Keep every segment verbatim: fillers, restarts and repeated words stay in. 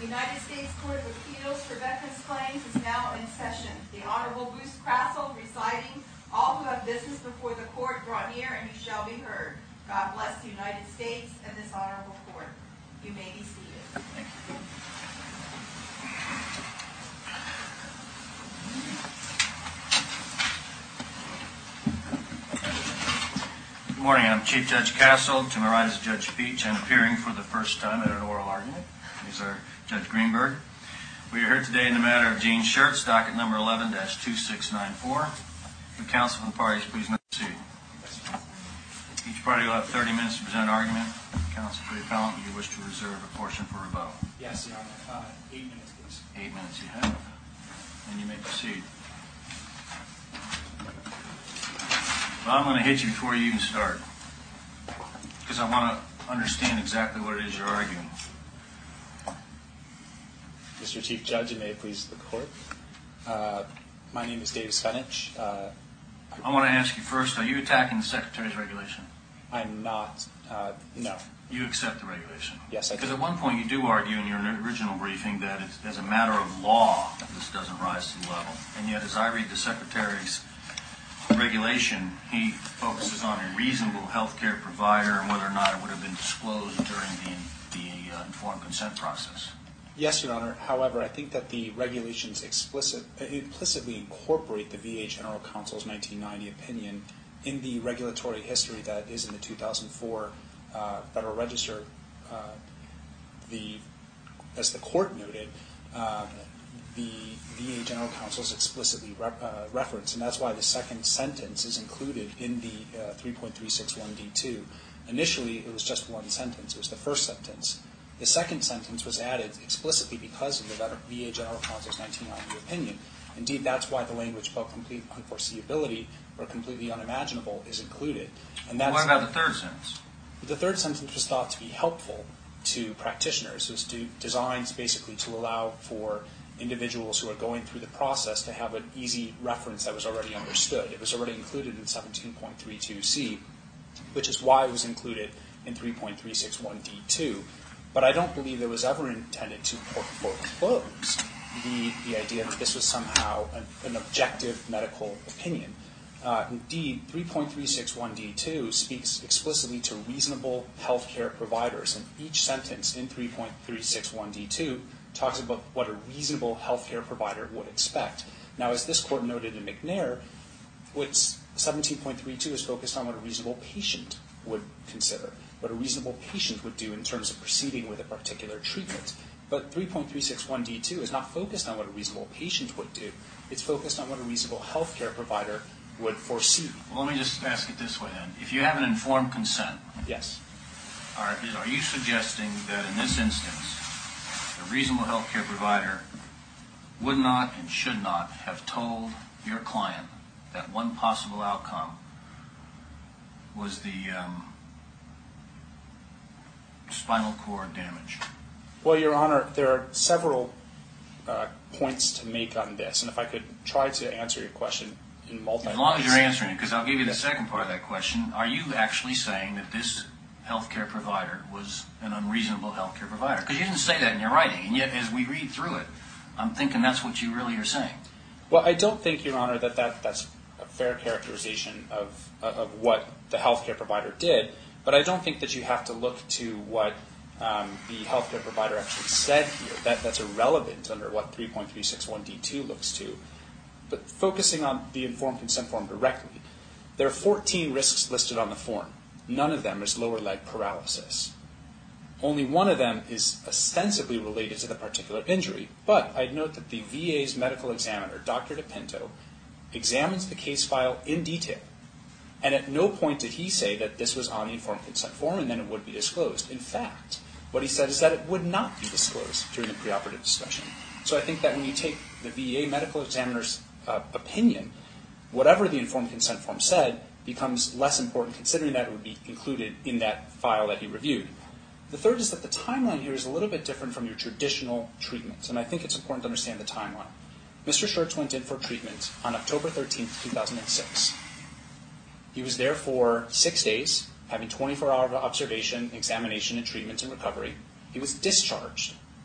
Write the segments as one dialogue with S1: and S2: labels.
S1: The United States Court of Appeals for Veterans Claims is now in session. The Honorable Bruce Crassel presiding. All who have business before the court draw near and you shall be heard. God bless the United States and this honorable court. You may be seated.
S2: Thank you. Good morning. I'm Chief Judge Castle. To my right is Judge Beach. I'm appearing for the first time at an oral argument. These are Judge Greenberg. We are here today in the matter of Gene Schertz, docket number eleven dash two six nine four. The counsel for the parties, please proceed. Each party will have thirty minutes to present an argument. Counsel for the appellant, do you wish to reserve a portion for rebuttal?
S3: Yes, Your Honor. Uh, eight minutes, please.
S2: Eight minutes you have. And you may proceed. Well, I'm going to hit you before you even start, because I want to understand exactly what it is you're arguing.
S3: Mister Chief Judge, and may it please the court. Uh, my name is Davis Fenich. Uh,
S2: I want to ask you first, are you attacking the Secretary's regulation?
S3: I'm not. Uh, no.
S2: You accept the regulation?
S3: Yes, I do.
S2: Because at one point you do argue in your original briefing that it's, as a matter of law, this doesn't rise to the level. And yet, as I read the Secretary's regulation, he focuses on a reasonable health care provider and whether or not it would have been disclosed during the, the uh, informed consent process.
S3: Yes, Your Honor. However, I think that the regulations explicit, implicitly incorporate the V A General Counsel's nineteen ninety opinion in the regulatory history that is in the two thousand four uh, Federal Register. Uh, the, as the court noted, uh, the V A General Counsel is explicitly re- uh, referenced, and that's why the second sentence is included in the uh, three point three six one D two. Initially, it was just one sentence. It was the first sentence. The second sentence was added explicitly because of the V A General Counsel's nineteen ninety opinion. Indeed, that's why the language about complete unforeseeability or completely unimaginable is included. And that's,
S2: what about the third sentence?
S3: The third sentence was thought to be helpful to practitioners. It was to, designed basically to allow for individuals who are going through the process to have an easy reference that was already understood. It was already included in seventeen point three two C, which is why it was included in three point three six one D two. But I don't believe it was ever intended to foreclose the, the idea that this was somehow an, an objective medical opinion. Uh, indeed, three point three six one D two speaks explicitly to reasonable healthcare providers, and each sentence in three point three six one D two talks about what a reasonable healthcare provider would expect. Now, as this court noted in McNair, what's seventeen point three two is focused on what a reasonable patient would consider, what a reasonable patient would do in terms of proceeding with a particular treatment. But three point three six one D two is not focused on what a reasonable patient would do. It's focused on what a reasonable healthcare provider would foresee.
S2: Well, let me just ask it this way then. If you have an informed consent,
S3: yes,
S2: are, are you suggesting that in this instance, a reasonable healthcare provider would not and should not have told your client that one possible outcome was the um, spinal cord damage?
S3: Well, Your Honor, there are several uh, points to make on this, and if I could try to answer your question in multiple
S2: As long as you're answering it, because I'll give you the second part of that question. Are you actually saying that this healthcare provider was an unreasonable healthcare provider? Because you didn't say that in your writing, and yet as we read through it, I'm thinking that's what you really are saying.
S3: Well, I don't think, Your Honor, that, that that's a fair characterization of of what the healthcare provider did, but I don't think that you have to look to what um, the healthcare provider actually said here. That that's irrelevant under what three point three six one D two looks to. But focusing on the informed consent form directly, there are fourteen risks listed on the form. None of them is lower leg paralysis. Only one of them is ostensibly related to the particular injury, but I'd note that the V A's medical examiner, Doctor DePinto, examines the case file in detail, and at no point did he say that this was on the informed consent form and then it would be disclosed. In fact, what he said is that it would not be disclosed during the preoperative discussion. So I think that when you take the V A medical examiner's uh, opinion, whatever the informed consent form said becomes less important, considering that it would be included in that file that he reviewed. The third is that the timeline here is a little bit different from your traditional treatments, and I think it's important to understand the timeline. Mister Schertz went in for treatment on October thirteenth, two thousand six. He was there for six days, having twenty-four hour observation, examination, and treatment and recovery. He was discharged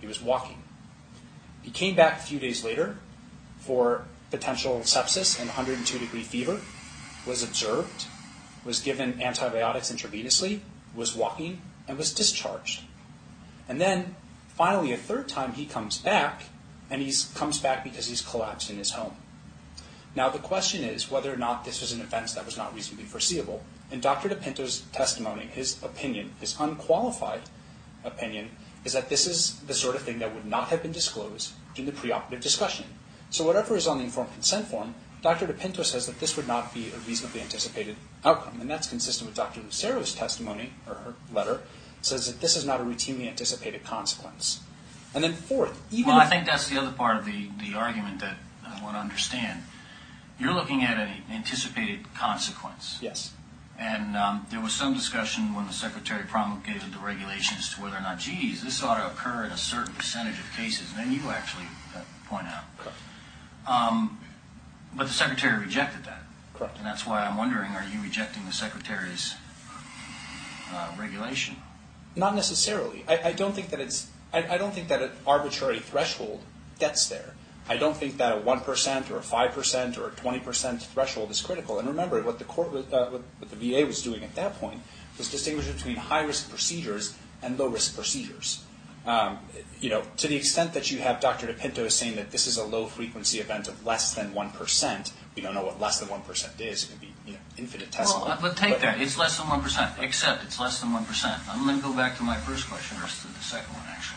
S3: He was walking. He came back a few days later for potential sepsis and one hundred two degree fever, was observed, was given antibiotics intravenously, was walking, and was discharged. And then, finally, a third time he comes back, and he comes back because he's collapsed in his home. Now, the question is whether or not this was an event that was not reasonably foreseeable. In Doctor DePinto's testimony, his opinion, his unqualified opinion, is that this is the sort of thing that would not have been disclosed during the preoperative discussion. So whatever is on the informed consent form, Doctor DePinto says that this would not be a reasonably anticipated outcome. And that's consistent with Doctor Lucero's testimony, or her letter, says that this is not a routinely anticipated consequence. And then fourth, even
S2: Well,
S3: if,
S2: I think that's the other part of the, the argument that I want to understand. You're looking at an anticipated consequence.
S3: yes,
S2: And um, there was some discussion when the Secretary promulgated the regulations to whether or not, geez, this ought to occur in a certain percentage of cases. And then you actually uh, point out.
S3: correct.
S2: Um, but the Secretary rejected that.
S3: Correct.
S2: And that's why I'm wondering, are you rejecting the Secretary's uh, regulation?
S3: Not necessarily. I, I don't think that it's. I, I don't think that an arbitrary threshold gets there. I don't think that a one percent or a five percent or a twenty percent threshold is critical. And remember, what the court, was, uh, what, what the V A was doing at that point was distinguish between high-risk procedures and low-risk procedures. Um, you know, to the extent that you have Doctor DePinto saying that this is a low-frequency event of less than one percent, we don't know what less than one percent is. It could be, you know, infinitesimal.
S2: Well, but take that. It's less than one percent. Except it's less than one percent. I'm going to go back to my first question, or to the second one, actually.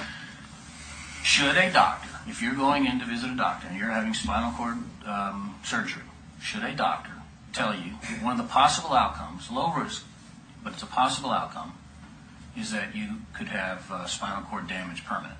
S2: Should a doctor, if you're going in to visit a doctor and you're having spinal cord um, surgery, should a doctor tell you one of the possible outcomes, low risk, but it's a possible outcome, is that you could have uh, spinal cord damage permanent?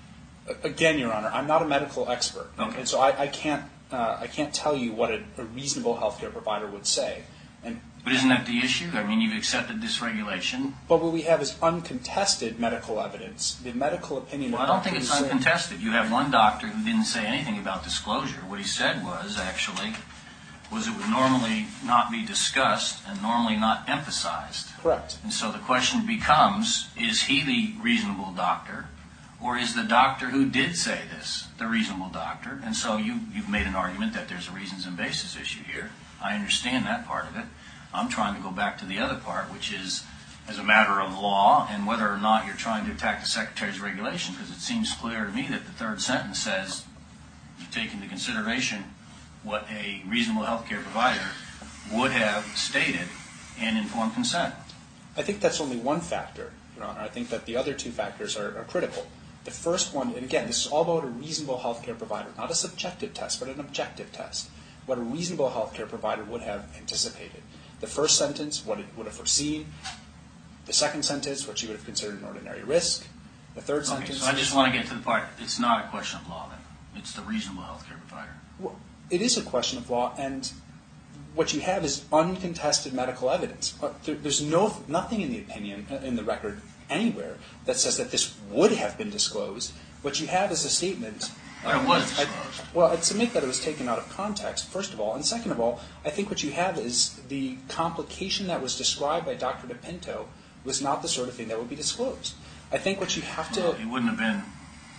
S3: Again, Your Honor, I'm not a medical expert,
S2: Okay.
S3: and so I, I can't uh, I can't tell you what a, a reasonable healthcare provider would say. And
S2: But isn't that the issue? I mean, you've accepted this regulation.
S3: but what we have is uncontested medical evidence. The medical opinion.
S2: Well,
S3: of
S2: I don't
S3: Doctor
S2: think it's
S3: Lucero-
S2: uncontested. You have one doctor who didn't say anything about disclosure. What he said was, actually, was it would normally not be discussed and normally not emphasized.
S3: Correct.
S2: And so the question becomes, is he the reasonable doctor, or is the doctor who did say this the reasonable doctor? And so you, you've made an argument that there's a reasons and basis issue here. I understand that part of it. I'm trying to go back to the other part, which is as a matter of law and whether or not you're trying to attack the Secretary's regulation, because it seems clear to me that the third sentence says you take into consideration what a reasonable healthcare provider would have stated in informed consent.
S3: I think that's only one factor, Your Honor. I think that the other two factors are, are critical. The first one, and again, this is all about a reasonable healthcare provider, not a subjective test, but an objective test. What a reasonable healthcare provider would have anticipated. The first sentence, what it would have foreseen. The second sentence, what you would have considered an ordinary risk. The third
S2: Okay,
S3: sentence.
S2: so I just want to get to the part, it's not a question of law then. It's the reasonable healthcare provider.
S3: Well, it is a question of law, and what you have is uncontested medical evidence. Uh, there, there's no nothing in the opinion, uh, in the record, anywhere that says that this would have been disclosed. What you have is a statement.
S2: But it was
S3: I-
S2: disclosed.
S3: well, I'd submit that it was taken out of context, first of all. And second of all, I think what you have is the complication that was described by Doctor DePinto was not the sort of thing that would be disclosed. I think what you have to...
S2: Well, it wouldn't have been,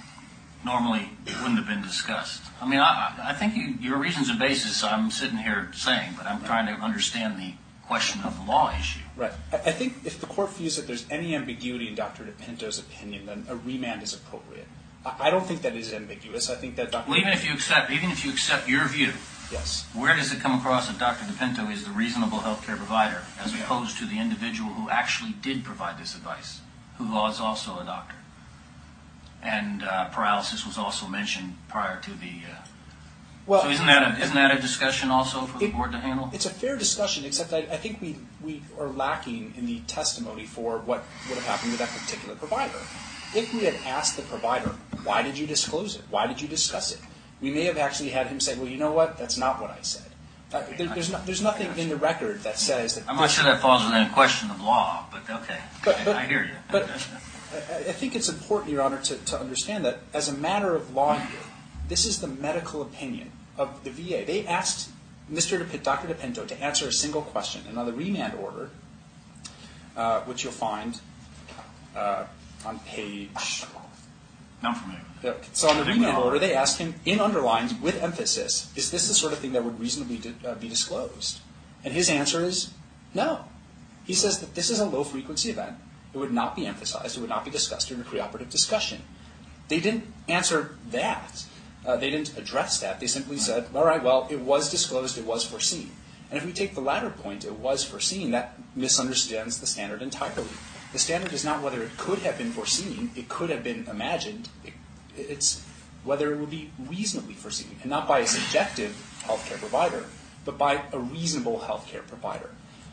S2: normally, it wouldn't have been discussed. I mean, I, I think you, your reasons and basis, I'm sitting here saying, but I'm trying to understand the question of the law issue.
S3: Right. I I think if the court feels that there's any ambiguity in Doctor DePinto's opinion, then a remand is appropriate. I I don't think that is ambiguous. I think that Doctor
S2: Well, even if you accept, even if you accept your view,
S3: Yes.
S2: where does it come across that Doctor DePinto is the reasonable healthcare provider, as opposed to the individual who actually did provide this advice, who was also a doctor? And uh, paralysis was also mentioned prior to the. Uh,
S3: Well,
S2: so isn't that a, isn't that a discussion also for the
S3: It-
S2: board to handle?
S3: It's a fair discussion, except I, I think we, we are lacking in the testimony for what would have happened with that particular provider. If we had asked the provider, why did you disclose it? Why did you discuss it? We may have actually had him say, well, you know what? That's not what I said. Uh, there, there's, not, there's nothing in the record that says that.
S2: I'm not sure that falls within a question of law, but okay,
S3: But- but-
S2: I, I hear you.
S3: but- I I think it's important, Your Honor, to, to understand that as a matter of law here, this is the medical opinion of the V A. They asked Mister DeP- Doctor DePinto to answer a single question, and on the remand order, uh, which you'll find uh, on page
S2: I'm familiar with it.
S3: So on the
S2: I think we
S3: remand
S2: all
S3: order,
S2: are.
S3: they asked him in underlines with emphasis, is this the sort of thing that would reasonably di- uh, be disclosed? And his answer is no. He says that this is a low-frequency event. It would not be emphasized. It would not be discussed during a preoperative discussion. They didn't answer that. Uh, they didn't address that. They simply said, all right, well, it was disclosed. It was foreseen. And if we take the latter point, it was foreseen, that misunderstands the standard entirely. The standard is not whether it could have been foreseen. It could have been imagined. It, it's whether it would be reasonably foreseen, and not by a subjective healthcare provider, but by a reasonable healthcare provider.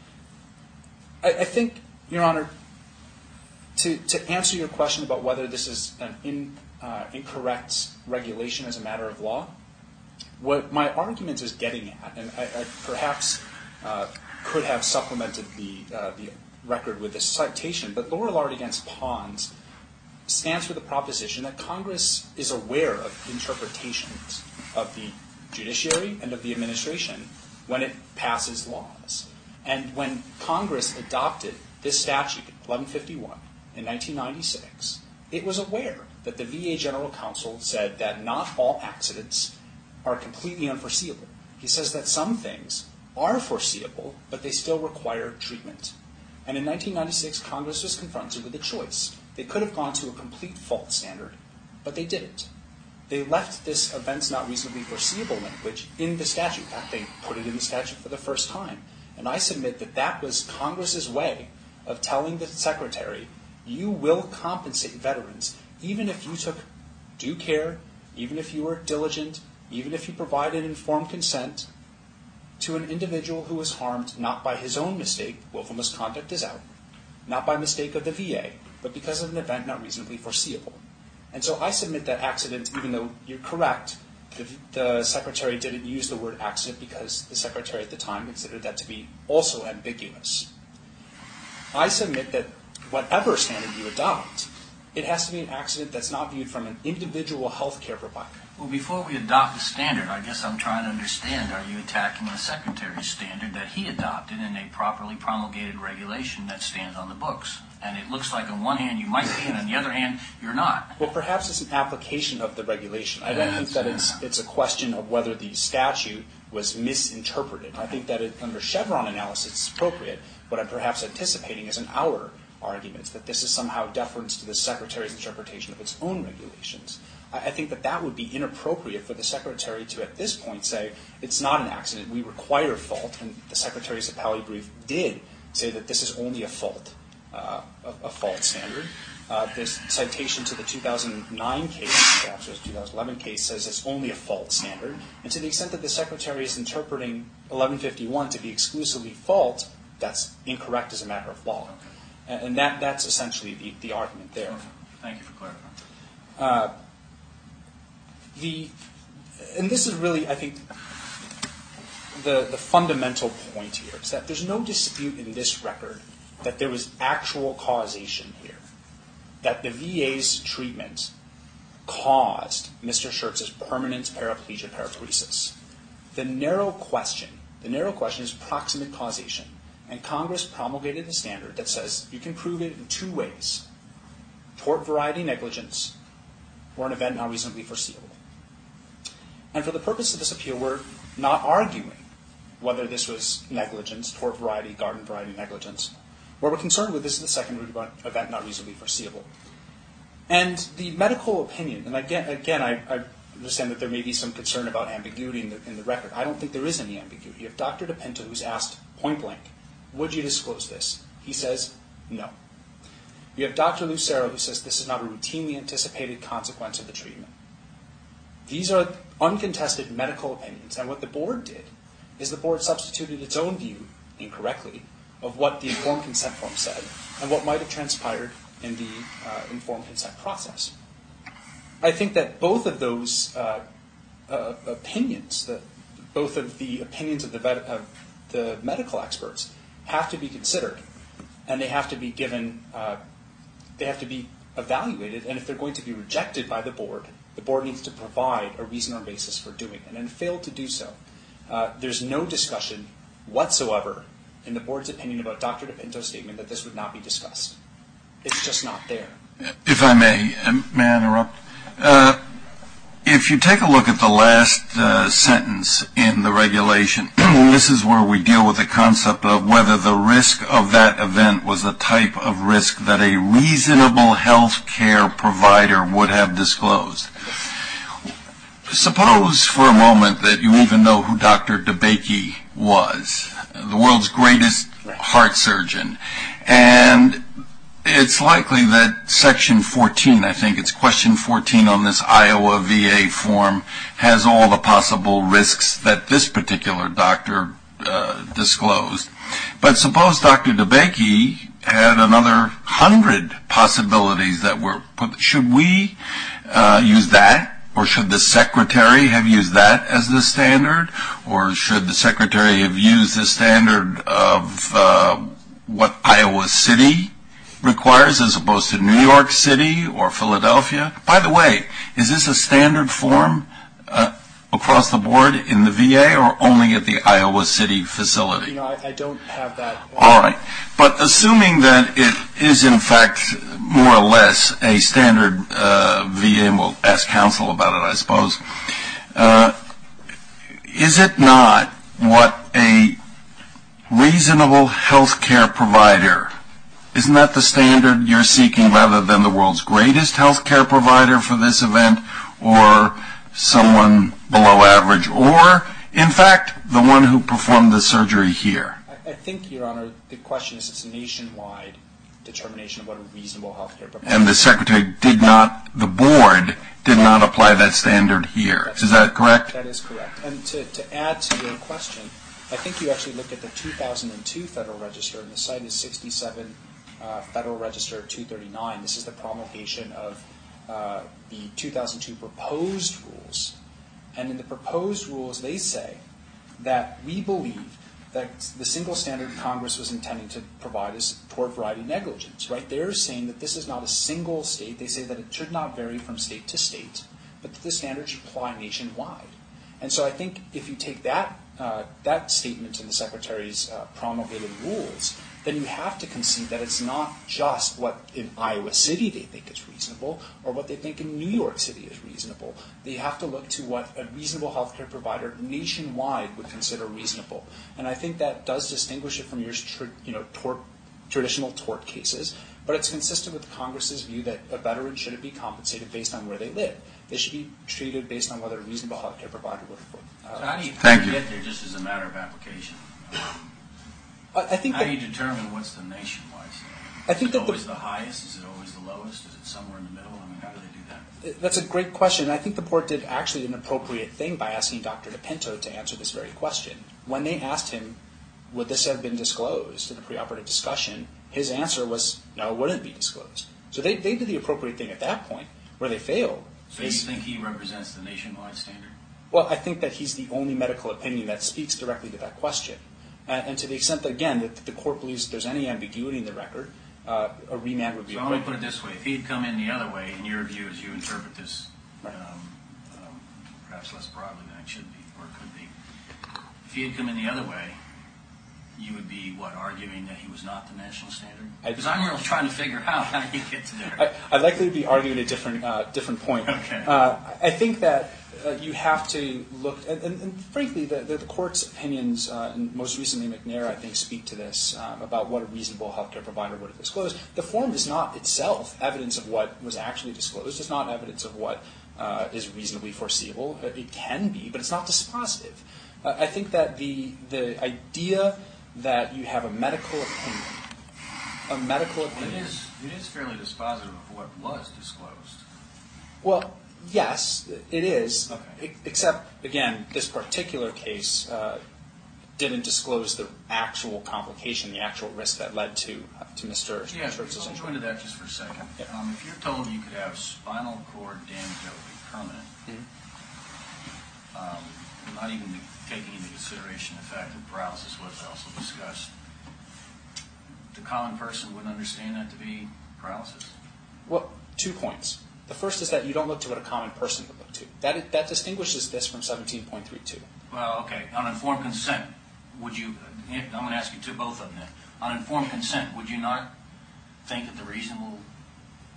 S3: I, I think, Your Honor, to, to answer your question about whether this is an in, uh, incorrect regulation as a matter of law, what my argument is getting at, and I, I perhaps uh, could have supplemented the, uh, the record with this citation, but Lorillard against Pons stands for the proposition that Congress is aware of interpretations of the judiciary and of the administration when it passes laws. And when Congress adopted this statute, eleven fifty-one, in nineteen ninety-six, it was aware that the V A General Counsel said that not all accidents are completely unforeseeable. He says that some things are foreseeable, but they still require treatment. And in nineteen ninety-six, Congress was confronted with a choice. They could have gone to a complete fault standard, but they didn't. They left this events not reasonably foreseeable language in the statute. In fact, they put it in the statute for the first time. And I submit that that was Congress's way of telling the Secretary, you will compensate veterans even if you took due care, even if you were diligent, even if you provided informed consent to an individual who was harmed not by his own mistake, willful misconduct is out, not by mistake of the V A, but because of an event not reasonably foreseeable. And so I submit that accident, even though you're correct, the, the Secretary didn't use the word accident because the Secretary at the time considered that to be also ambiguous. I submit that whatever standard you adopt, it has to be an accident that's not viewed from an individual health care provider.
S2: Well, before we adopt the standard, I guess I'm trying to understand, are you attacking the Secretary's standard that he adopted in a properly promulgated regulation that stands on the books? And it looks like on one hand you might be, and on the other hand you're not.
S3: Well, perhaps it's an application of the regulation. I don't think that it's it's a question of whether the statute was misinterpreted. I think that it, under Chevron analysis it's appropriate. What I'm perhaps anticipating is an our argument, that this is somehow deference to the Secretary's interpretation of its own regulations. I think that that would be inappropriate for the Secretary to, at this point, say it's not an accident, we require fault, and the Secretary's appellate brief did say that this is only a fault, uh, a, a fault standard. Uh, this citation to the two thousand nine case, perhaps it was two thousand eleven case, says it's only a fault standard, and to the extent that the Secretary is interpreting eleven fifty-one to be exclusively fault, that's incorrect as a matter of law. And, and that, that's essentially the, the argument there.
S2: Okay. Thank you for clarifying.
S3: Uh, The, and this is really, I think, the, the fundamental point here, is that there's no dispute in this record that there was actual causation here, that the V A's treatment caused Mister Schertz's permanent paraplegia paraparesis. The narrow question, the narrow question is proximate causation, and Congress promulgated a standard that says you can prove it in two ways: tort variety negligence or an event not reasonably foreseeable. And for the purpose of this appeal, we're not arguing whether this was negligence, tort variety, garden variety negligence. What we're concerned with is the second event not reasonably foreseeable. And the medical opinion, and again, again I, I understand that there may be some concern about ambiguity in the, in the record. I don't think there is any ambiguity. You have Doctor DePinto who's asked point blank, would you disclose this? He says, no. You have Doctor Lucero who says this is not a routinely anticipated consequence of the treatment. These are uncontested medical opinions, and what the board did is the board substituted its own view, incorrectly, of what the informed consent form said and what might have transpired in the uh, informed consent process. I think that both of those uh, uh, opinions, the, both of the opinions of the, vet, of the medical experts, have to be considered, and they have to be given, uh, they have to be evaluated, and if they're going to be rejected by the board, the board needs to provide a reason or basis for doing it, and it failed to do so. Uh, there's no discussion whatsoever in the board's opinion about Doctor DePinto's statement that this would not be discussed. It's just not there.
S4: If I may, may I interrupt? Uh, if you take a look at the last uh, sentence in the regulation, this is where we deal with the concept of whether the risk of that event was a type of risk that a reasonable health care provider would have disclosed. Suppose for a moment that you even know who Doctor DeBakey was, the world's greatest heart surgeon, and it's likely that Section fourteen, I think it's question fourteen on this Iowa V A form, has all the possible risks that this particular doctor uh, disclosed. But suppose Doctor DeBakey had another hundred possibilities that were put. Should we uh, use that? Or should the secretary have used that as the standard? Or should the secretary have used the standard of uh, what Iowa City requires as opposed to New York City or Philadelphia? By the way, is this a standard form uh, across the board in the V A or only at the Iowa City facility?
S3: You know, I, I don't have that.
S4: All right. But assuming that it is in fact more or less a standard uh, V A, and we'll ask counsel about it, I suppose, uh, is it not what a reasonable health care provider, isn't that the standard you're seeking rather than the world's greatest health care provider for this event or someone below average or, in fact, the one who performed the surgery here?
S3: I think, Your Honor, the question is it's a nationwide determination of what a reasonable health care provider is.
S4: And the secretary did not, the board did not apply that standard here.
S3: That's
S4: is that correct?
S3: That is correct. And to, to add to your question, I think you actually look at the two thousand two Federal Register, and the site is sixty-seven uh, Federal Register two thirty-nine. This is the promulgation of uh, the two thousand two proposed rules. And in the proposed rules, they say that we believe that the single standard Congress was intending to provide is tort variety negligence, right? They're saying that this is not a single state. They say that it should not vary from state to state, but that the standard should apply nationwide. And so I think if you take that uh, that statement in the Secretary's uh, promulgated rules, then you have to concede that it's not just what in Iowa City they think is reasonable or what they think in New York City is reasonable. They have to look to what a reasonable healthcare provider nationwide would consider reasonable. And I think that does distinguish it from your tr- you know, tort, traditional tort cases, but it's consistent with Congress's view that a veteran shouldn't be compensated based on where they live. They should be treated based on whether a reasonable healthcare provider would afford. Uh,
S2: so how do you,
S4: Thank
S2: how do you
S4: you.
S2: get there just as a matter of application? Um,
S3: I think
S2: how
S3: that,
S2: do you determine what's the nationwide standard?
S3: I think
S2: is it
S3: that the-
S2: always the highest? Is it always the lowest? Is it somewhere in the middle? I mean, how do they do that?
S3: That's a great question. I think the board did actually an appropriate thing by asking Doctor DePinto to answer this very question. When they asked him, would this have been disclosed in a preoperative discussion, his answer was, no, it wouldn't be disclosed. So they, they did the appropriate thing at that point. Where they failed
S2: So you
S3: is,
S2: think he represents the nationwide standard?
S3: well, I think that he's the only medical opinion that speaks directly to that question. And, and to the extent that, again, that the court believes that there's any ambiguity in the record, uh, a remand would be
S2: So I'm going to
S3: appropriate.
S2: put it this way. If he had come in the other way, in your view, as you interpret this, um,
S3: Right.
S2: um, perhaps less broadly than it should be, or it could be, if he had come in the other way, you would be, what, arguing that he was not the national standard?
S3: I-
S2: Because I'm really trying to figure out how you get to there.
S3: I, I'd likely be arguing a different uh, different point.
S2: Okay.
S3: Uh, I think that uh, you have to look, and, and, and frankly, the, the, the court's opinions, uh, and most recently McNair, I think, speak to this um, about what a reasonable healthcare provider would have disclosed. The form is not itself evidence of what was actually disclosed. It's not evidence of what uh, is reasonably foreseeable. It can be, but it's not dispositive. Uh, I think that the the idea that you have a medical opinion, a medical
S2: It
S3: opinion.
S2: is, it is fairly dispositive of what was disclosed.
S3: Well, yes, it is.
S2: Okay.
S3: E- Except, again, this particular case uh, didn't disclose the actual complication, the actual risk that led to uh, to Mister
S2: Yeah,
S3: Schertz's
S2: let's go
S3: injury.
S2: into that just for a second.
S3: Yeah.
S2: Um, if you're told you could have spinal cord damage that would be permanent,
S3: Mhm.
S2: um, not even taking into consideration the fact that paralysis was also discussed, the common person wouldn't understand that to be paralysis.
S3: Well, two points. The first is that you don't look to what a common person would look to. That that distinguishes this from seventeen point three two.
S2: Well, okay, on informed consent, would you, I'm going to ask you to both of them then. On informed consent, would you not think that the reasonable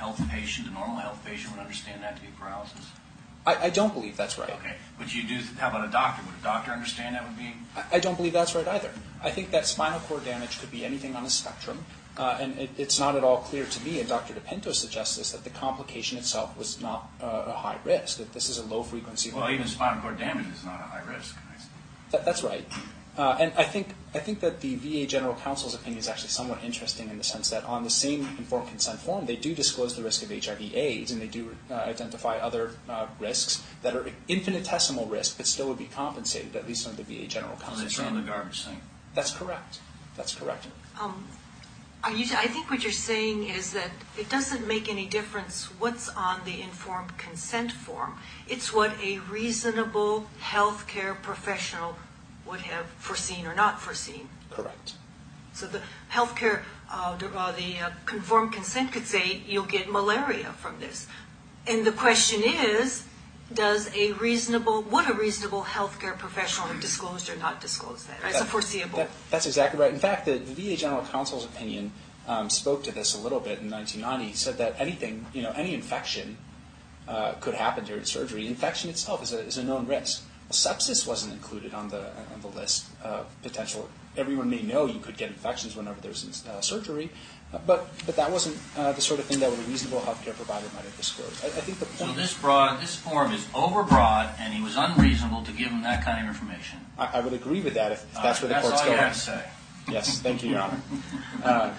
S2: health patient, a normal health patient would understand that to be paralysis?
S3: I, I don't believe that's right.
S2: Okay, but you do, how about a doctor? Would a doctor understand that would be?
S3: I, I don't believe that's right either. I think that spinal cord damage could be anything on a spectrum. Uh, and it, it's not at all clear to me, and Doctor DePinto suggests this, that the complication itself was not uh, a high risk, that this is a low frequency.
S2: Well, even spinal cord damage is not a high risk.
S3: That, that's right. Uh, and I think I think that the V A General Counsel's opinion is actually somewhat interesting in the sense that on the same informed consent form, they do disclose the risk of H I V AIDS, and they do uh, identify other uh, risks that are infinitesimal risk, but still would be compensated, at least under the V A General Counsel's
S2: So they throw the garbage thing.
S3: That's correct. That's correct.
S5: Um, are you, I think what you're saying is that it doesn't make any difference what's on the informed consent form. It's what a reasonable healthcare professional would have foreseen or not foreseen.
S3: Correct.
S5: So the healthcare, uh, the, uh, the uh, conformed consent could say you'll get malaria from this. And the question is, does a reasonable, would a reasonable healthcare professional have disclosed or not disclosed that as a foreseeable?
S3: That, that's exactly right. In fact, the, the V A General Counsel's opinion um, spoke to this a little bit in nineteen ninety. He said that anything, you know, any infection uh, could happen during surgery. Infection itself is a, is a known risk. Well, sepsis wasn't included on the on the list of potential. Everyone may know you could get infections whenever there's uh, surgery, uh, but but that wasn't uh, the sort of thing that a reasonable healthcare provider might have disclosed. I, I think the point.
S2: So this broad, this form is overbroad, and he was unreasonable to give him that kind of information.
S3: I, I would agree with that if, if that's
S2: All
S3: where
S2: right,
S3: the court's
S2: that's all
S3: going.
S2: you have to say.
S3: Yes, thank you, Your Honor. Uh,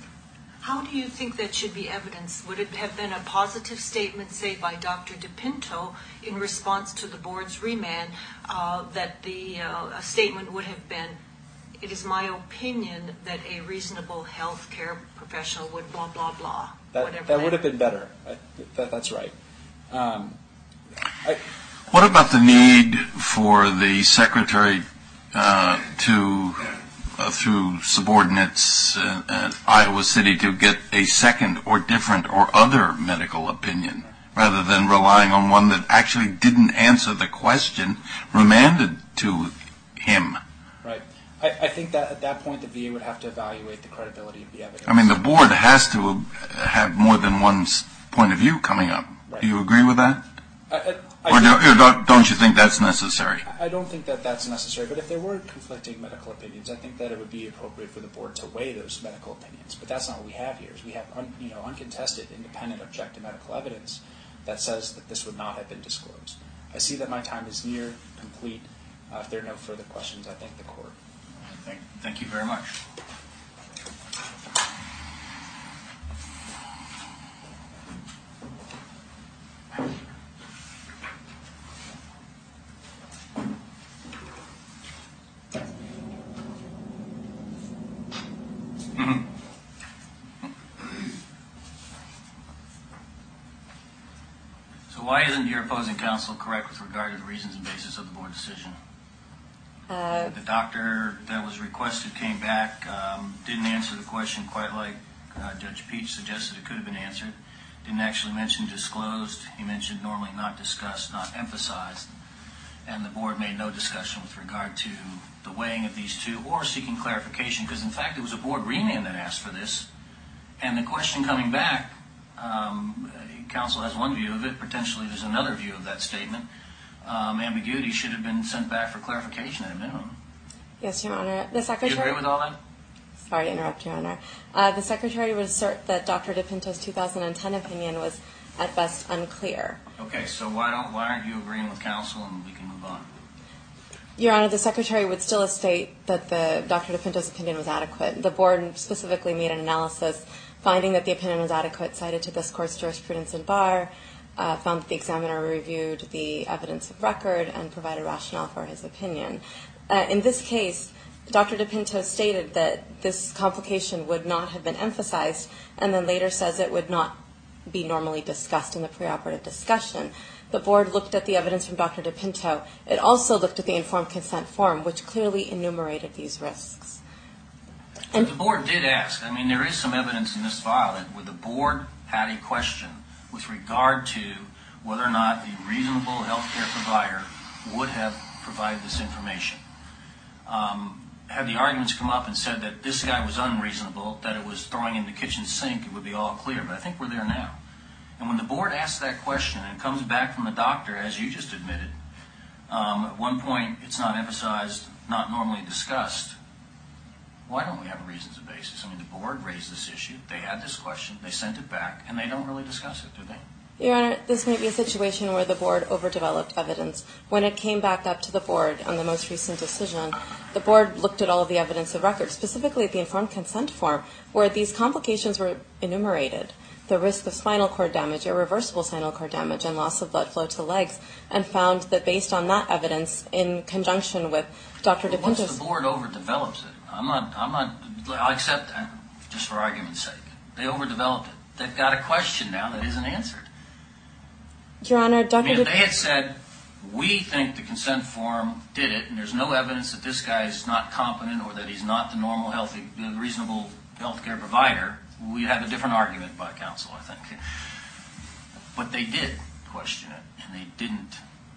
S5: How do you think that should be evidenced? Would it have been a positive statement, say, by Doctor DePinto in response to the board's remand, uh, that the uh, a statement would have been, it is my opinion that a reasonable health care professional would blah, blah, blah,
S3: that
S5: whatever
S3: that would have been better. I, that, that's right. Um, I,
S4: What about the need for the secretary uh, to, uh, through subordinates uh, at Iowa City, to get a second or different or other medical opinion, rather than relying on one that actually didn't answer the question remanded to him?
S3: right. I, I think that at that point the V A would have to evaluate the credibility of the evidence.
S4: I mean, the board has to have more than one s- point of view coming up.
S3: Right.
S4: Do you agree with that?
S3: I, I, I
S4: Or, do,
S3: think-
S4: or don't, don't you think that's necessary?
S3: I don't think that that's necessary, but if there were conflicting medical opinions, I think that it would be appropriate for the board to weigh those medical opinions. But that's not what we have here. Is we have un, you know, uncontested, independent, objective medical evidence that says that this would not have been disclosed. I see that my time is near complete. Uh, if there are no further questions, I thank the court.
S2: Thank, thank you very much. So why isn't your opposing counsel correct with regard to the reasons and basis of the board decision?
S6: Uh,
S2: The doctor that was requested came back, um, didn't answer the question quite like uh, Judge Peach suggested it could have been answered. Didn't actually mention disclosed. He mentioned normally not discussed, not emphasized. And the board made no discussion with regard to the weighing of these two or seeking clarification, because in fact it was a board remand that asked for this. And the question coming back, um, counsel has one view of it, potentially there's another view of that statement. Um, ambiguity should have been sent back for clarification at a minimum.
S6: Yes, Your Honor. The
S2: Do you
S6: Secretary...
S2: agree with all that?
S6: Sorry to interrupt, Your Honor. Uh, the Secretary would assert that Doctor DePinto's two thousand ten opinion was, at best, unclear.
S2: Okay, so why don't why aren't you agreeing with counsel and we can move on?
S6: Your Honor, the Secretary would still state that the Doctor DePinto's opinion was adequate. The Board specifically made an analysis finding that the opinion was adequate, cited to this Court's jurisprudence in Barr, uh, found that the examiner reviewed the evidence of record and provided rationale for his opinion. Uh, in this case, Doctor DePinto stated that this complication would not have been emphasized, and then later says it would not be normally discussed in the preoperative discussion. The Board looked at the evidence from Doctor DePinto. It also looked at the informed consent form, which clearly enumerated these risks.
S2: And the board did ask. I mean, there is some evidence in this file that where the board had a question with regard to whether or not the reasonable healthcare provider would have provided this information. Um, had the arguments come up and said that this guy was unreasonable, that it was throwing in the kitchen sink, it would be all clear. But I think we're there now. And when the board asks that question and it comes back from the doctor, as you just admitted, um, at one point it's not emphasized, not normally discussed, why don't we have a reasons and basis? I mean, the board raised this issue, they had this question, they sent it back, and they don't really discuss it, do they?
S6: Your Honor, this may be a situation where the board overdeveloped evidence. When it came back up to the board on the most recent decision, the board looked at all of the evidence of record, specifically the informed consent form, where these complications were enumerated, the risk of spinal cord damage, irreversible spinal cord damage, and loss of blood flow to the legs, and found that based on that evidence, in conjunction with Doctor
S2: Well,
S6: DePinto's...
S2: once the board overdevelops it, I'm not, I'm not, I'll accept that, just for argument's sake. They overdeveloped it. They've got a question now that isn't answered.
S6: Your Honor,
S2: I
S6: Doctor
S2: mean, if
S6: De-
S2: they had said, we think the consent form did it, and there's no evidence that this guy is not competent or that he's not the normal, healthy, reasonable health care provider, we'd have a different argument by counsel, I think. But they did question it, and they didn't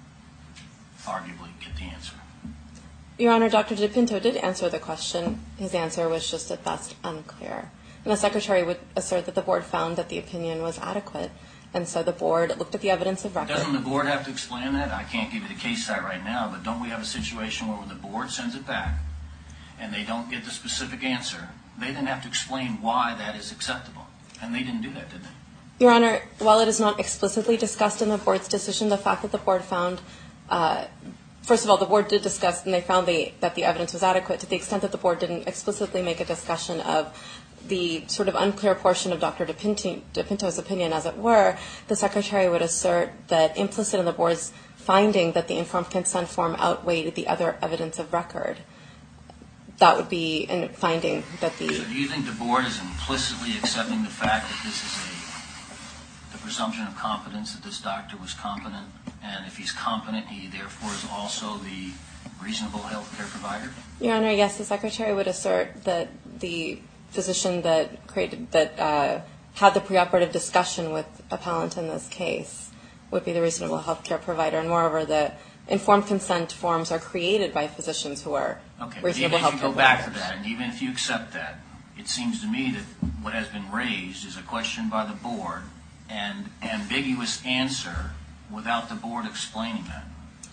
S2: arguably get the answer.
S6: Your Honor, Doctor DePinto did answer the question. His answer was just at best unclear. And the Secretary would assert that the board found that the opinion was adequate, and so the board looked at the evidence of record.
S2: Doesn't the board have to explain that? I can't give you the case site right now, but don't we have a situation where the board sends it back and they don't get the specific answer? They then have to explain why that is acceptable. And they didn't do that, did they?
S6: Your Honor, while it is not explicitly discussed in the board's decision, the fact that the board found, uh, first of all, the board did discuss, and they found the, that the evidence was adequate to the extent that the board didn't explicitly make a discussion of the sort of unclear portion of Doctor DePinto, DePinto's opinion, as it were. The Secretary would assert that implicit in the board's finding that the informed consent form outweighed the other evidence of record. That would be in finding that the...
S2: So do you think the board is implicitly accepting the fact that this is a, the presumption of competence, that this doctor was competent, and if he's competent, he therefore is also the reasonable health care provider?
S6: Your Honor, yes, the Secretary would assert that the physician that created, that uh, had the preoperative discussion with appellant in this case would be the reasonable health care provider, and moreover, the informed consent forms are created by physicians who are
S2: okay,
S6: reasonable health care providers.
S2: Even if you go back to that, and even if you accept that, it seems to me that what has been raised is a question by the board and ambiguous answer without the board explaining that.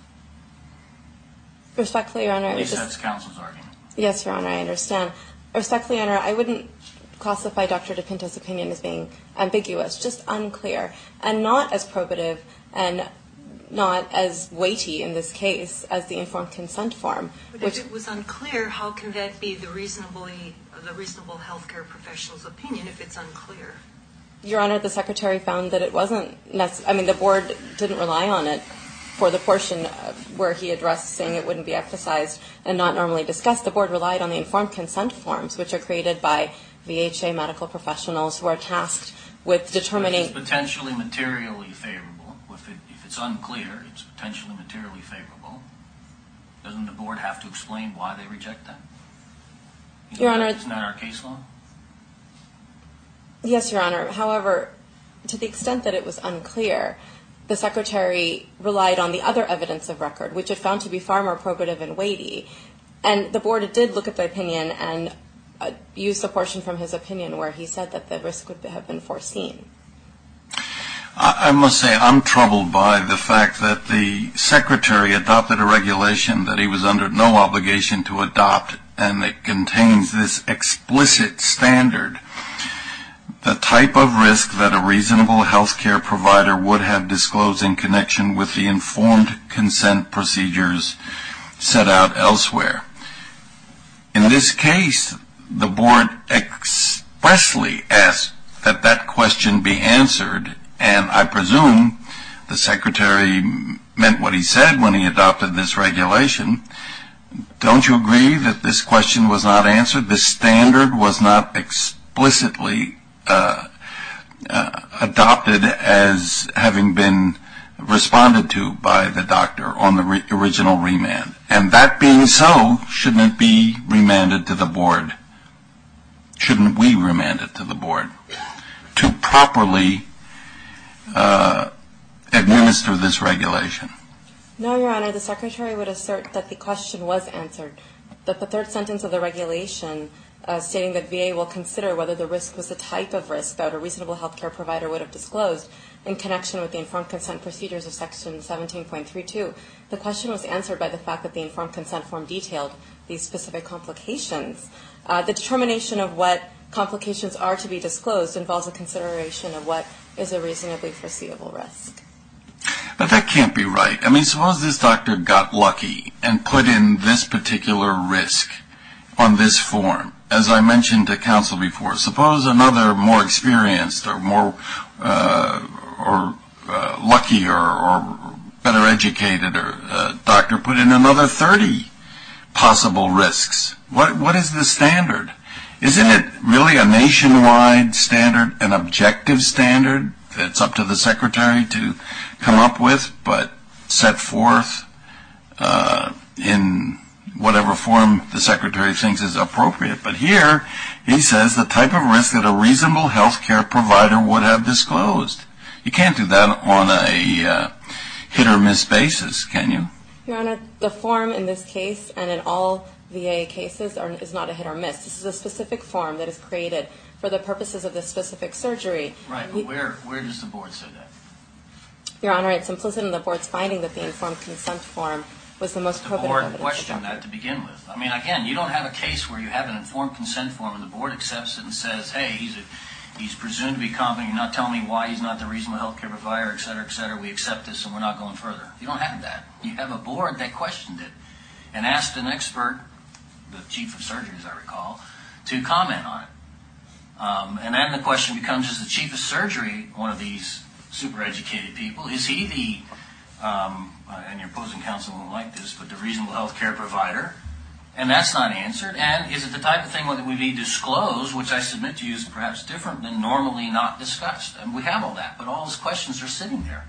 S6: Respectfully, Your Honor,
S2: At least
S6: just,
S2: that's counsel's argument.
S6: Yes, Your Honor, I understand. Respectfully, Your Honor, I wouldn't classify Doctor DePinto's opinion as being ambiguous, just unclear, and not as probative and not as weighty in this case as the informed consent form.
S5: But
S6: which,
S5: if it was unclear, how can that be the reasonably the reasonable healthcare professional's opinion if it's unclear?
S6: Your Honor, the Secretary found that it wasn't necessary. I mean, the board didn't rely on it for the portion where he addressed saying it wouldn't be emphasized and not normally discussed. The board relied on the informed consent forms, which are created by V H A medical professionals who are tasked with determining...
S2: It's potentially materially favorable. If, it, if it's unclear, it's potentially materially favorable. Doesn't the board have to explain why they reject that? Isn't
S6: Your
S2: that,
S6: Honor...
S2: Isn't that our case law?
S6: Yes, Your Honor. However, to the extent that it was unclear, the Secretary relied on the other evidence of record, which it found to be far more probative and weighty. And the board did look at the opinion and uh, used a portion from his opinion where he said that the risk would have been foreseen.
S4: I, I must say I'm troubled by the fact that the Secretary adopted a regulation that he was under no obligation to adopt, and it contains this explicit standard. The type of risk that a reasonable health care provider would have disclosed in connection with the informed consent procedures set out elsewhere. In this case, the board expressly asked that that question be answered, and I presume the Secretary meant what he said when he adopted this regulation. Don't you agree that this question was not answered? The standard was not explicitly Uh, uh, adopted as having been responded to by the doctor on the re- original remand. And that being so, shouldn't it be remanded to the board? Shouldn't we remand it to the board to properly uh, administer this regulation?
S6: No, Your Honor. The Secretary would assert that the question was answered, that the third sentence of the regulation uh, stating that V A will consider whether the risk was the type of risk that a reasonable healthcare provider would have disclosed in connection with the informed consent procedures of Section seventeen point three two. The question was answered by the fact that the informed consent form detailed these specific complications. Uh, the determination of what complications are to be disclosed involves a consideration of what is a reasonably foreseeable risk.
S4: But that can't be right. I mean, suppose this doctor got lucky and put in this particular risk on this form. As I mentioned to counsel before, suppose another more experienced or more uh, or uh, lucky or, or better educated or uh, doctor put in another thirty possible risks. What what is the standard? Isn't it really a nationwide standard, an objective standard that's up to the secretary to come up with, but set forth uh, in whatever form the secretary thinks is appropriate? But here he says the type of risk that a reasonable health care provider would have disclosed. You can't do that on a uh, hit or miss basis, can you?
S6: Your Honor, the form in this case and in all V A cases are, is not a hit or miss. This is a specific form that is created for the purposes of this specific surgery.
S2: Right, but where, where does the board say that?
S6: Your Honor, it's implicit in the board's finding that the informed consent form was the most
S2: The
S6: probative
S2: board
S6: evidence.
S2: questioned that to begin with. I mean, again, you don't have a case where you have an informed consent form and the board accepts it and says, hey, he's a, he's presumed to be competent, you're not telling me why he's not the reasonable health care provider, et cetera, et cetera, we accept this and we're not going further. You don't have that. You have a board that questioned it and asked an expert, the chief of surgery, as I recall, to comment on it. Um, and then the question becomes, is the chief of surgery one of these super educated people? Is he the, um, and your opposing counsel won't like this, but the reasonable health care provider? And that's not answered. And is it the type of thing that would be disclosed, which I submit to you is perhaps different than normally not discussed? And we have all that, but all those questions are sitting there.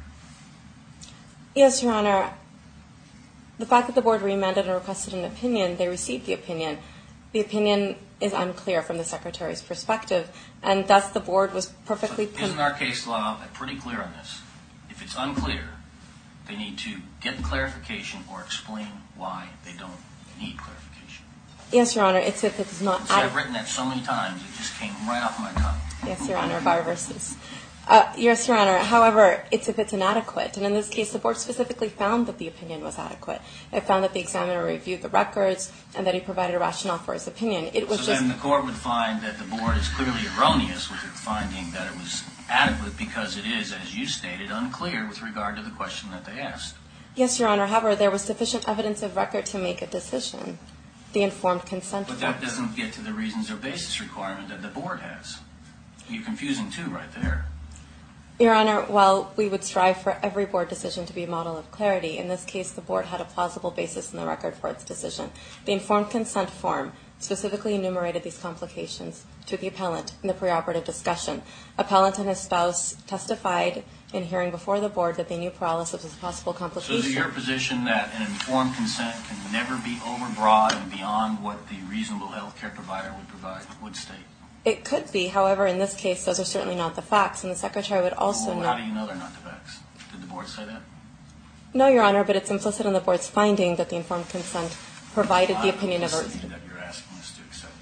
S6: Yes, Your Honor. The fact that the board remanded and requested an opinion, they received the opinion. The opinion is unclear from the Secretary's perspective, and thus the board was perfectly...
S2: So isn't our case law pretty clear on this? If it's unclear, they need to get clarification or explain why they don't need clarification.
S6: Yes, Your Honor. It's if it's not...
S2: See, I've written that so many times, it just came right off my tongue.
S6: Yes, Your Honor, bar versus. Uh, yes, Your Honor. However, it's if it's inadequate. And in this case, the board specifically found that the opinion was adequate. It found that the examiner reviewed the records and that he provided a rationale for his opinion. It was
S2: so
S6: just...
S2: then the court would find that the board is clearly erroneous with its finding that it was adequate because it is, as you stated, unclear with regard to the question that they asked.
S6: Yes, Your Honor. However, there was sufficient evidence of record to make a decision. The informed consent.
S2: But that doesn't get to the reasons or basis requirement that the board has. You're confusing two right there.
S6: Your Honor, while we would strive for every board decision to be a model of clarity, in this case the board had a plausible basis in the record for its decision. The informed consent form specifically enumerated these complications to the appellant in the preoperative discussion. Appellant and his spouse testified in hearing before the board that they knew paralysis was a possible complication.
S2: So is it your position that an informed consent can never be overbroad and beyond what the reasonable health care provider would provide, would state?
S6: It could be. However, in this case, those are certainly not the facts, and the Secretary would also
S2: well,
S6: know...
S2: How do you know they're not the facts? Did the board say that?
S6: No, Your Honor, but it's implicit in the board's finding that the informed consent provided
S2: well,
S6: the opinion of a...
S2: that you're asking us to accept.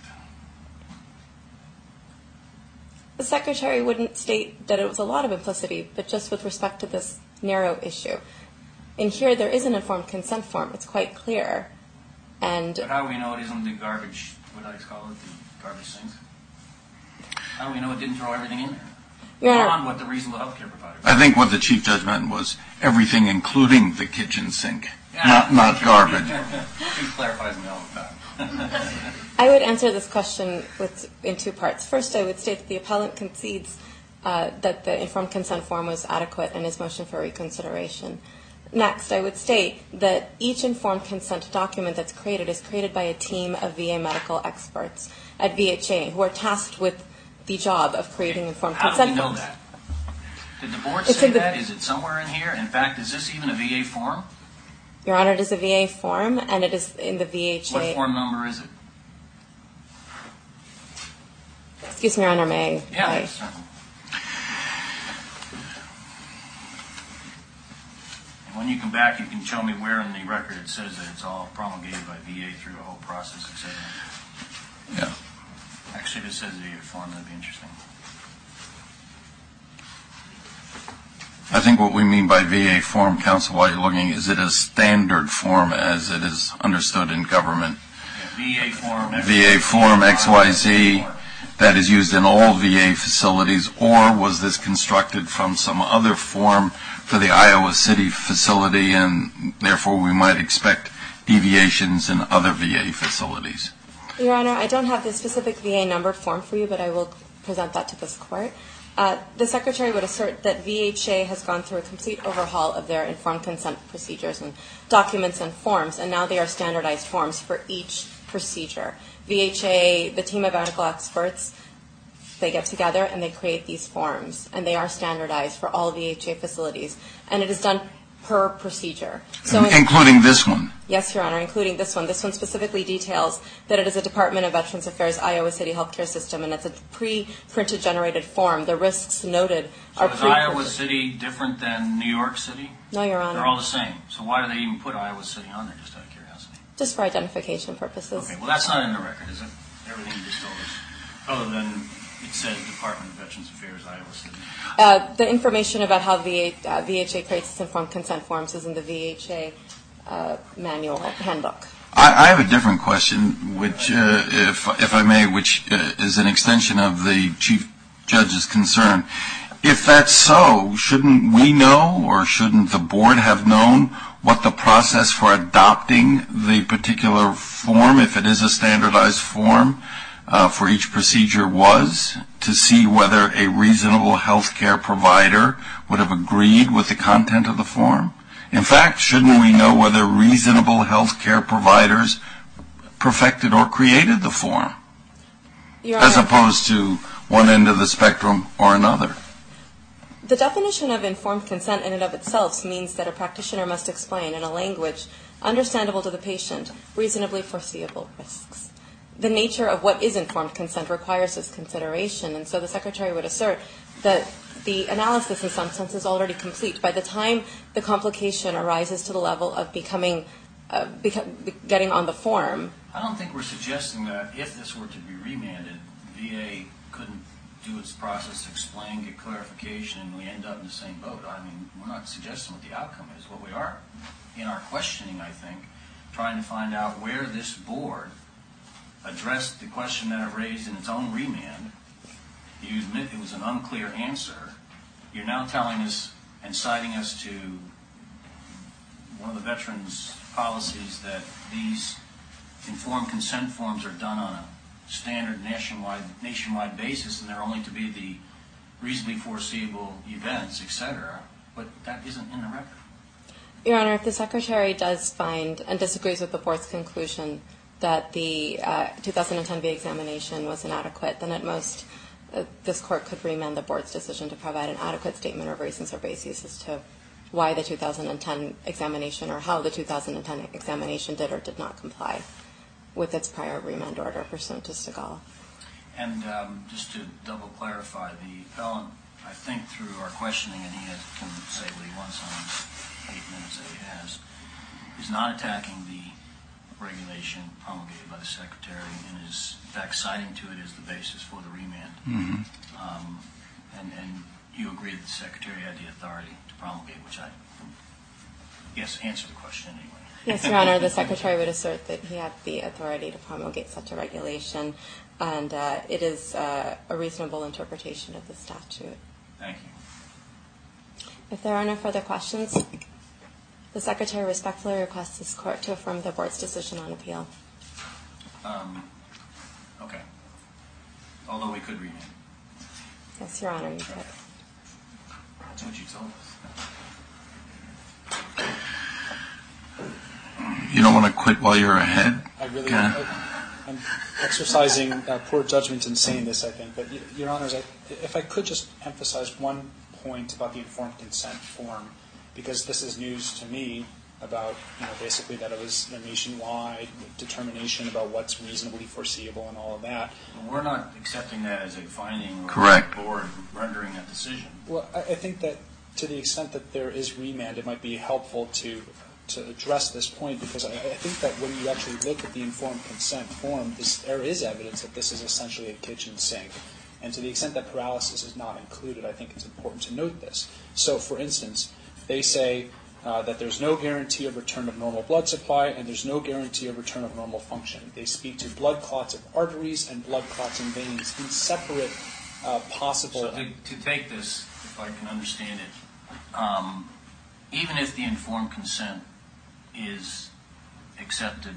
S6: The Secretary wouldn't state that it was a lot of implicity, but just with respect to this narrow issue. In here, there is an informed consent form. It's quite clear. And
S2: but how do we know it isn't the garbage, what I call it, the garbage sinks? How do we know it didn't throw everything in there?
S6: Your Honor,
S2: beyond what the reasonable health care provider
S4: I think what the Chief Judge meant was everything including the kitchen sink,
S2: yeah,
S4: not not garbage.
S2: He clarifies me all the time.
S6: I would answer this question with, in two parts. First, I would state that the appellant concedes uh, that the informed consent form was adequate in his motion for reconsideration. Next, I would state that each informed consent document that's created is created by a team of V A medical experts at V H A who are tasked with the job of creating informed
S2: How
S6: consent
S2: do we know
S6: forms.
S2: that? Did the board
S6: It's
S2: say
S6: in the-
S2: that? Is it somewhere in here? In fact, is this even a V A form?
S6: Your Honor, it is a V A form, and it is in the V H A.
S2: What form number is it?
S6: Excuse me, Your Honor, may I?
S2: Yeah,
S6: I-
S2: that's certain. And when you come back, you can show me where in the record it says that it's all promulgated by V A through a whole process, et cetera.
S4: Yeah.
S2: Actually, if it says V A form, that'd be interesting.
S4: I think what we mean by V A form, counsel, while you're looking, is it a standard form as it is understood in government?
S2: Yeah, V A form.
S4: V A form X Y Z that is used in all V A facilities, or was this constructed from some other form for the Iowa City facility, and therefore we might expect deviations in other V A facilities?
S6: Your Honor, I don't have the specific V A numbered form for you, but I will present that to this court. Uh, the Secretary would assert that V H A has gone through a complete overhaul of their informed consent procedures and documents and forms, and now they are standardized forms for each procedure. V H A, the team of medical experts, they get together and they create these forms, and they are standardized for all V H A facilities, and it is done per procedure. So in,
S4: including this one?
S6: Yes, Your Honor, including this one. This one specifically details that it is a Department of Veterans Affairs Iowa City healthcare system, and it's a pre-printed generated form. The risks noted
S2: so
S6: are
S2: is
S6: pre-printed.
S2: Iowa City different than New York City?
S6: No, Your Honor.
S2: They're all the same. So why do they even put Iowa City on there, just out of curiosity?
S6: Just for identification purposes.
S2: Okay, well, that's not in the record, is it? Everything you just told us. Other than it says Department of Veterans Affairs, Iowa City.
S6: Uh, the information about how V A, uh, V H A creates its informed consent forms is in the V H A uh, manual handbook.
S4: I, I have a different question, which, uh, if if I may, which uh, is an extension of the Chief Judge's concern. If that's so, shouldn't we know, or shouldn't the board have known, what the process for adopting the particular form, if it is a standardized form, uh, for each procedure was, to see whether a reasonable health care provider would have agreed with the content of the form? In fact, shouldn't we know whether reasonable health care providers perfected or created the form,
S6: Your
S4: as
S6: Honor,
S4: opposed to one end of the spectrum or another?
S6: the definition of informed consent in and of itself means that a practitioner must explain in a language understandable to the patient reasonably foreseeable risks. The nature of what is informed consent requires this consideration, and so the Secretary would assert that the analysis in some sense is already complete. By the time the complication arises to the level of becoming, uh, beca- getting on the form.
S2: I don't think we're suggesting that if this were to be remanded, V A couldn't do its process, explain, get clarification, and we end up in the same boat. I mean, we're not suggesting what the outcome is. What we are, in our questioning, I think, trying to find out where this board addressed the question that it raised in its own remand. You admit it was an unclear answer. You're now telling us and citing us to one of the veterans' policies that these informed consent forms are done on a standard nationwide nationwide basis, and they're only to be the reasonably foreseeable events, et cetera. But that isn't in the record.
S6: Your Honor, if the Secretary does find and disagrees with the board's conclusion that the uh, two thousand ten V A examination was inadequate, then at most uh, this court could remand the board's decision to provide an adequate statement of reasons or bases as to why the two thousand ten examination or how the two thousand ten examination did or did not comply with its prior remand order pursuant to Stegall.
S2: And um, just to double clarify, the appellant, I think through our questioning, and he has, can say what he wants on his eight minutes that he has, is not attacking the regulation promulgated by the Secretary and is, in fact, citing to it as the basis for the remand.
S4: Mm-hmm.
S2: Um, and, and you agree that the Secretary had the authority to promulgate, which I, yes, answer the question anyway.
S6: Yes, Your Honor, the Secretary would assert that he had the authority to promulgate such a regulation, and uh, it is uh, a reasonable interpretation of the statute.
S2: Thank you.
S6: If there are no further questions, the Secretary respectfully requests this court to affirm the board's decision on appeal.
S2: Um, okay. Although we could remand.
S6: Yes, Your Honor, you could.
S2: That's what you told us.
S4: You don't want to quit while you're ahead?
S3: I really,
S4: Ken?
S3: I, I'm exercising uh, poor judgment in saying this, I think. But, y- Your Honors, I, if I could just emphasize one point about the informed consent form, because this is news to me about, you know, basically that it was a nationwide determination about what's reasonably foreseeable and all of that.
S2: We're not accepting that as a finding or
S4: Correct.
S2: a board rendering a decision.
S3: Well, I, I think that to the extent that there is remand, it might be helpful to to address this point, because I, I think that when you actually look at the informed consent form, this, there is evidence that this is essentially a kitchen sink. And to the extent that paralysis is not included, I think it's important to note this. So, for instance, they say uh, that there's no guarantee of return of normal blood supply and there's no guarantee of return of normal function. They speak to blood clots of arteries and blood clots in veins in separate uh, possible...
S2: So to, to take this, if I can understand it, um, even if the informed consent is accepted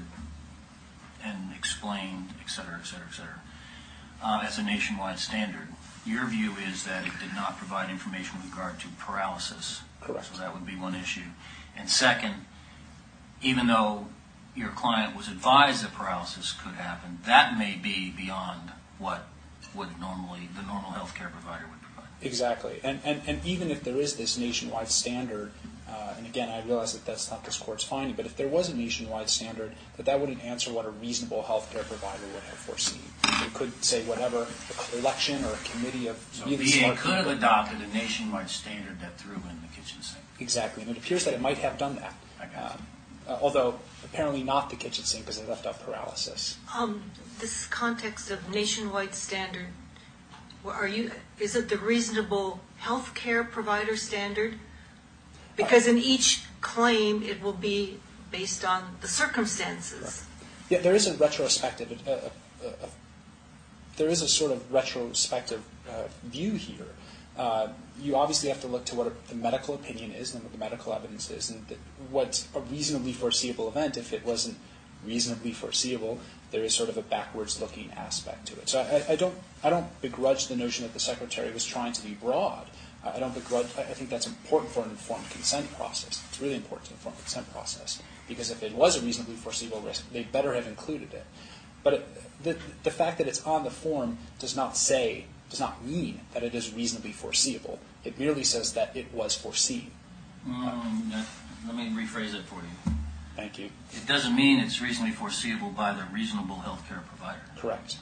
S2: and explained, et cetera, et cetera, et cetera, uh, as a nationwide standard, your view is that it did not provide information with regard to paralysis.
S3: Correct.
S2: So that would be one issue. And second, even though your client was advised that paralysis could happen, that may be beyond what would normally the normal healthcare provider would provide.
S3: Exactly. And, and, and even if there is this nationwide standard, uh, and again, I realize that that's not this court's finding, but if there was a nationwide standard, that that wouldn't answer what a reasonable healthcare provider would have foreseen. It could say whatever a collection or a committee of
S2: So
S3: really
S2: V A
S3: smart
S2: could have
S3: people-
S2: adopted a nationwide standard that threw in the kitchen sink.
S3: Exactly. And it appears that it might have done that.
S2: I got
S3: Um, uh, although apparently not the kitchen sink because they left out paralysis.
S5: Um, this context of nationwide standard, well, are you, is it the reasonable health care provider standard? Because in each claim, it will be based on the circumstances.
S3: Yeah, there is a retrospective, uh, uh, uh, there is a sort of retrospective uh, view here. Uh, you obviously have to look to what a, the medical opinion is and what the medical evidence is, and the, what's a reasonably foreseeable event. If it wasn't reasonably foreseeable, there is sort of a backwards-looking aspect to it. So I, I don't, I don't begrudge the notion that the Secretary was trying to be broad. I don't begrudge. I think that's important for an informed consent process. It's really important to an informed consent process because if it was a reasonably foreseeable risk, they better have included it. But it, the the fact that it's on the form does not say, does not mean that it is reasonably foreseeable. It merely says that it was foreseen.
S2: Mm, that, let me rephrase it for you.
S3: Thank you.
S2: It doesn't mean it's reasonably foreseeable by the reasonable healthcare provider.
S3: Correct.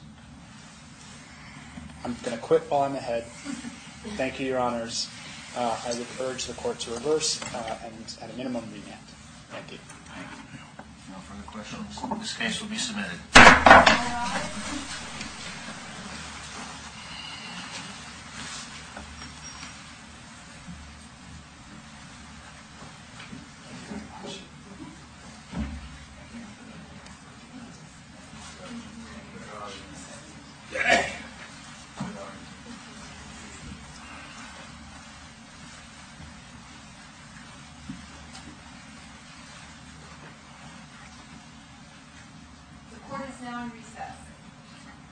S3: I'm going to quit while I'm ahead. Thank you, Your Honors. Uh, I would urge the court to reverse uh, and, at a minimum, remand. Thank you.
S2: Thank you. No further questions. This case will be submitted. The court is now in recess.